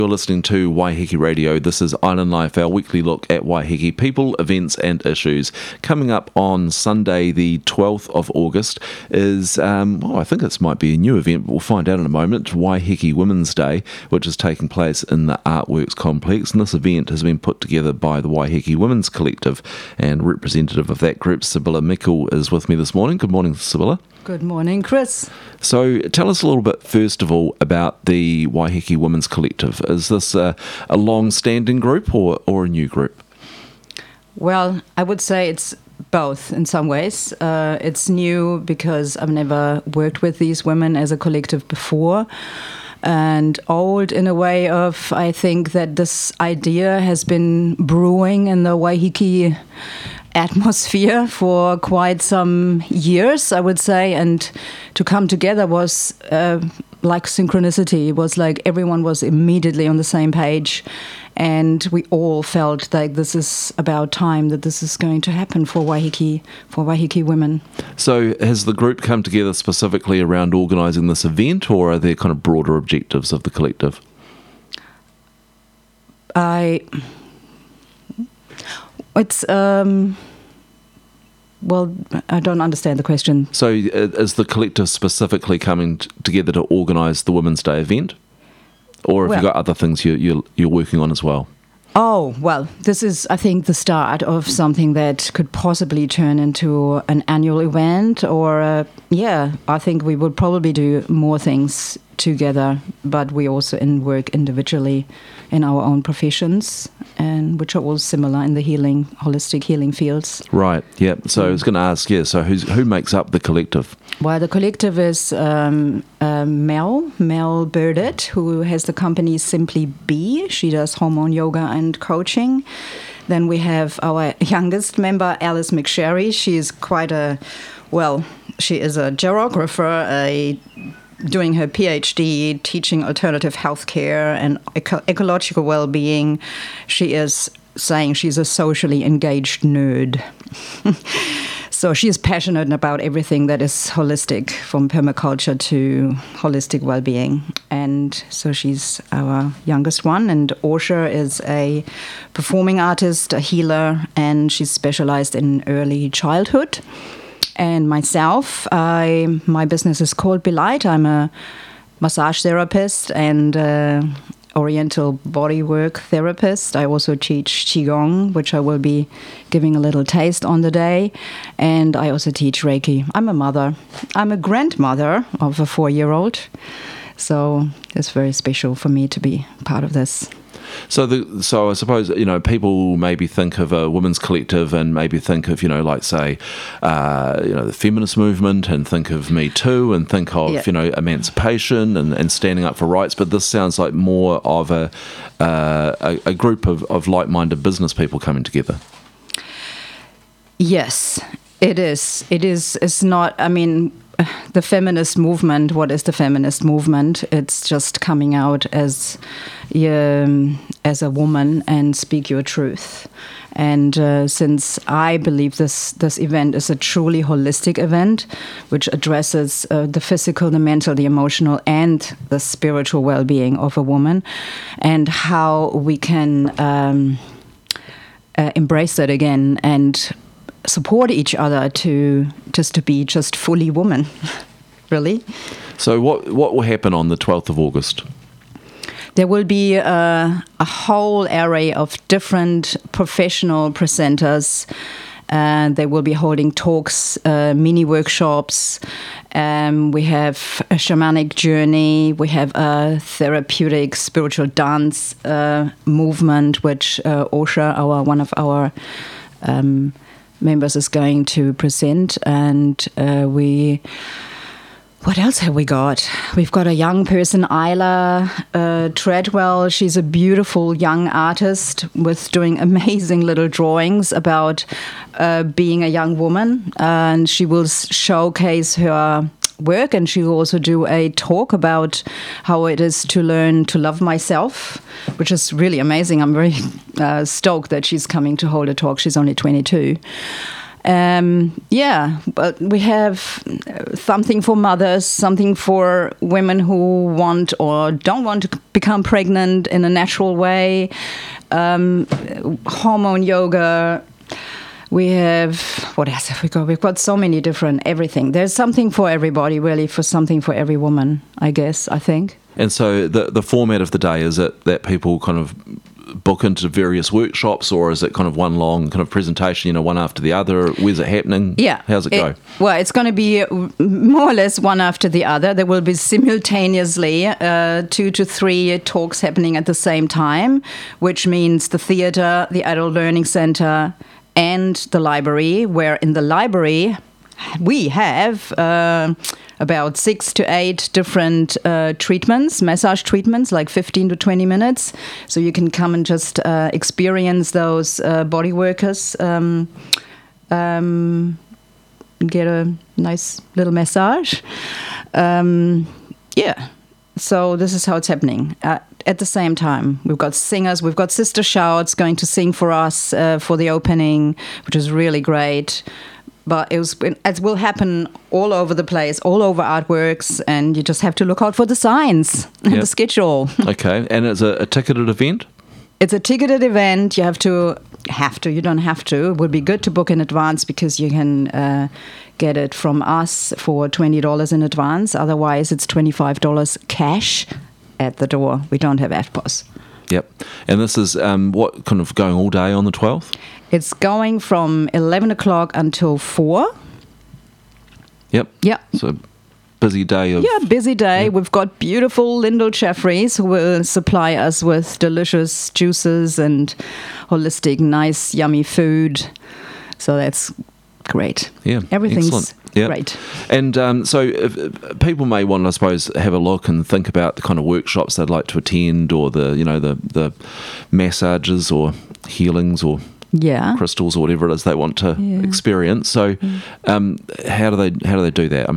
You're listening to Waiheke Radio. This is Island Life, our weekly look at Waiheke people, events and issues. Coming up on Sunday, the 12th of August, is, I think this might be a new event, but we'll find out in a moment, Waiheke Women's Day, which is taking place in the Artworks Complex. And this event has been put together by the Waiheke Women's Collective, and representative of that group, Sibylla Mickle, is with me this morning. Good morning, Sibylla. Good morning, Chris. So tell us a little bit, first of all, about the Waiheke Women's Collective. Is this a long-standing group or a new group? Well, I would say it's both in some ways. It's new because I've never worked with these women as a collective before. And old in a way of, I think that this idea has been brewing in the Waiheke atmosphere for quite some years, I would say, and to come together was like synchronicity. It was like everyone was immediately on the same page, and we all felt like this is about time that this is going to happen for Waiheke women. So has the group come together specifically around organising this event, or are there kind of broader objectives of the collective? Well, I don't understand the question. So is the collective specifically coming together to organise the Women's Day event? Or have you got other things you're working on as well? Oh, well, this is, I think, the start of something that could possibly turn into an annual event. Or, I think we would probably do more things together, but we also work individually in our own professions, and which are all similar in the holistic healing fields. Right, yeah. So I was going to ask, so who makes up the collective? Well, the collective is Mel Burdett, who has the company Simply Be. She does hormone yoga and coaching. Then we have our youngest member, Alice McSherry. She is she is a geographer, doing her PhD, teaching alternative healthcare and ecological well-being. She is saying she's a socially engaged nerd. So she is passionate about everything that is holistic, from permaculture to holistic well-being. And so she's our youngest one. And Osher is a performing artist, a healer, and she's specialized in early childhood. And myself, my business is called Belight. I'm a massage therapist and oriental bodywork therapist. I also teach Qigong, which I will be giving a little taste on the day. And I also teach Reiki. I'm a mother. I'm a grandmother of a 4-year-old. So it's very special for me to be part of this. So I suppose, people maybe think of a women's collective and maybe think of, the feminist movement, and think of Me Too, and think of, emancipation and standing up for rights. But this sounds like more of a group of like-minded business people coming together. Yes, it is. It's not, the feminist movement, what is the feminist movement? It's just coming out as a woman and speak your truth. And since I believe this event is a truly holistic event, which addresses the physical, the mental, the emotional, and the spiritual well-being of a woman, and how we can embrace that again and support each other to be fully woman, really. So what will happen on the 12th of August? There will be a whole array of different professional presenters. They will be holding talks, mini workshops. We have a shamanic journey. We have a therapeutic spiritual dance movement, which Osher, one of our members, is going to present. And what else have we got? We've got a young person, Isla Treadwell. She's a beautiful young artist with doing amazing little drawings about being a young woman. And she will showcase her work, and she will also do a talk about how it is to learn to love myself, which is really amazing. I'm very stoked that she's coming to hold a talk. She's only 22. But we have something for mothers, something for women who want or don't want to become pregnant in a natural way, hormone yoga. We have, what else have we got? We've got so many different everything. There's something for everybody, really, for something for every woman, I think. And so the format of the day, is it that people kind of book into various workshops, or is it kind of one long kind of presentation, one after the other? Where's it happening? Yeah. How's it go? Well, it's going to be more or less one after the other. There will be simultaneously 2 to 3 talks happening at the same time, which means the theater, the adult learning center, and the library, where in the library we have about 6 to 8 different treatments, massage treatments, like 15 to 20 minutes. So you can come and just experience those body workers, get a nice little massage. So this is how it's happening. At the same time, we've got singers, we've got Sister Shouts going to sing for us for the opening, which is really great. But it will happen all over the place, all over Artworks, and you just have to look out for the signs and the schedule. Okay, and it's a ticketed event? It's a ticketed event. You you don't have to. It would be good to book in advance because you can get it from us for $20 in advance. Otherwise, it's $25 cash at the door. We don't have EFTPOS. Yep. And this is what kind of going all day on the 12th? It's going from 11 o'clock until 4. Yep. Yeah. So busy day of... Yeah, busy day. Yeah. We've got beautiful Lyndall Jeffries who will supply us with delicious juices and holistic, nice, yummy food. So that's great. Yeah, everything's great. And so if people may want, I suppose, have a look and think about the kind of workshops they'd like to attend, or the massages or healings or crystals or whatever it is they want to experience. So how do they do that?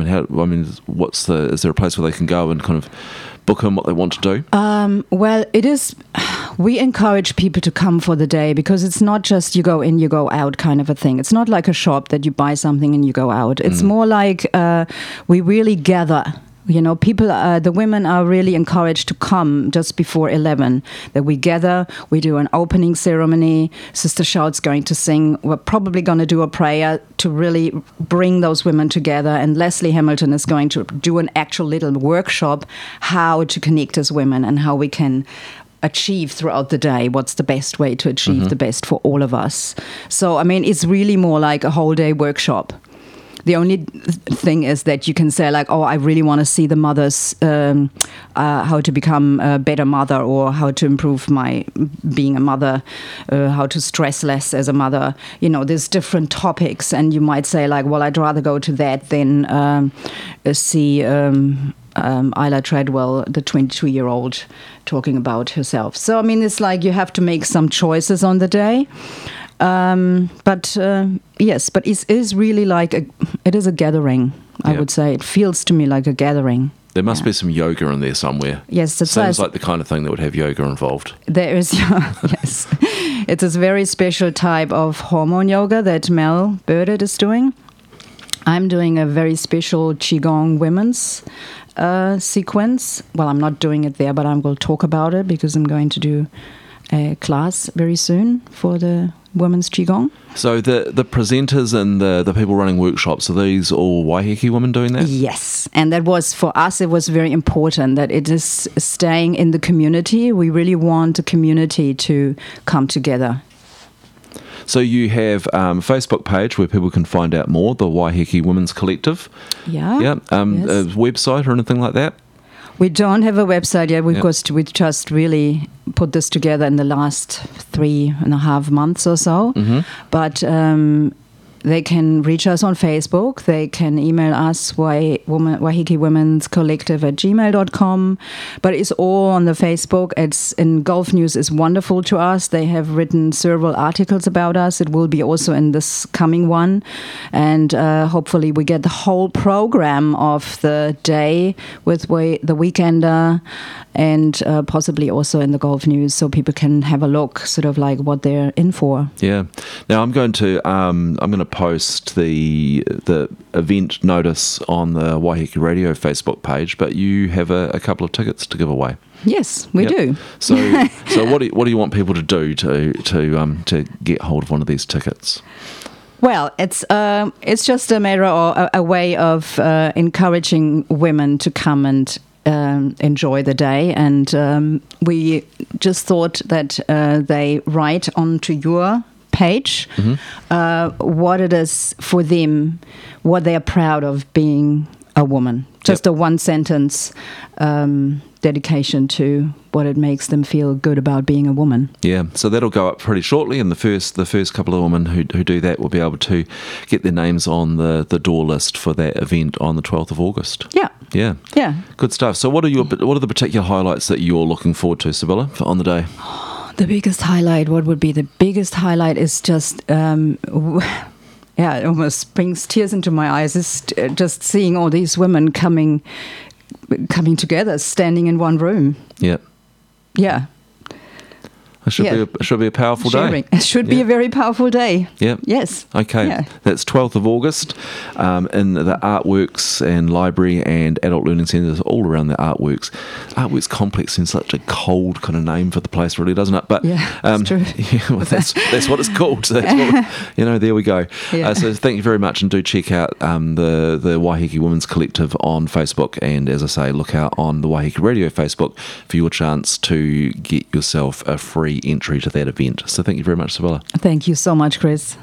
Is there a place where they can go and kind of book in what they want to do? Well, it is. We encourage people to come for the day because it's not just you go in, you go out kind of a thing. It's not like a shop that you buy something and you go out. It's more like we really gather. People, the women are really encouraged to come just before 11, that we gather, we do an opening ceremony, Sister Shout's going to sing, we're probably going to do a prayer to really bring those women together, and Leslie Hamilton is going to do an actual little workshop how to connect as women and how we can achieve throughout the day, what's the best way to achieve the best for all of us. So, it's really more like a whole day workshop. The only thing is that you can say like, I really want to see the mothers, how to become a better mother, or how to improve my being a mother, how to stress less as a mother. There's different topics, and you might say like, well, I'd rather go to that than see Isla Treadwell, the 22-year-old, talking about herself. So, it's like you have to make some choices on the day. But it is really like it is a gathering. I would say it feels to me like a gathering. There must be some yoga in there somewhere. Yes, it sounds like the kind of thing that would have yoga involved. There is, yes. It's a very special type of hormone yoga that Mel Burdett is doing. I'm doing a very special Qigong women's sequence. Well, I'm not doing it there, but I will talk about it because I'm going to do a class very soon for the women's Qigong. So the presenters and the people running workshops, are these all Waiheke women doing that? Yes, and that was, for us, it was very important that it is staying in the community. We really want the community to come together. So you have a Facebook page where people can find out more, the Waiheke Women's Collective. Yeah. Yeah. A website or anything like that? We don't have a website yet. We just really put this together in the last 3.5 months or so. But they can reach us on Facebook. They can email us, Waiheke Women's Collective @gmail.com. But it's all on the Facebook. It's in Gulf News is wonderful to us. They have written several articles about us. It will be also in this coming one. And hopefully we get the whole program of the day with the Weekender and possibly also in the Golf News, so people can have a look, sort of like what they're in for. Yeah. Now I'm going to post the event notice on the Waiheke Radio Facebook page, but you have a couple of tickets to give away. Yes, we do. So what do you want people to do to get hold of one of these tickets? Well, it's just a matter or a way of encouraging women to come and enjoy the day, and we just thought that they write onto your page what it is for them, what they are proud of being a woman. Just a one-sentence dedication to what it makes them feel good about being a woman. Yeah, so that'll go up pretty shortly, and the first couple of women who do that will be able to get their names on the door list for that event on the 12th of August. Yeah. Good stuff. So what are the particular highlights that you're looking forward to, Sibylla, on the day? The biggest highlight, what would be the biggest highlight is just... it almost brings tears into my eyes. It's just seeing all these women coming together, standing in one room. Yeah. Yeah. It should be a powerful day. It should be a very powerful day. Yeah. Yes. Okay. Yeah. That's 12th of August in the Artworks and Library and Adult Learning Centres all around the Artworks. Artworks Complex seems such a cold kind of name for the place, really, doesn't it? But that's true. Yeah, well, that's what it's called. So there we go. Yeah. So thank you very much, and do check out the Waiheke Women's Collective on Facebook, and as I say, look out on the Waiheke Radio Facebook for your chance to get yourself a free entry to that event. So thank you very much, Sibylla. Thank you so much, Chris.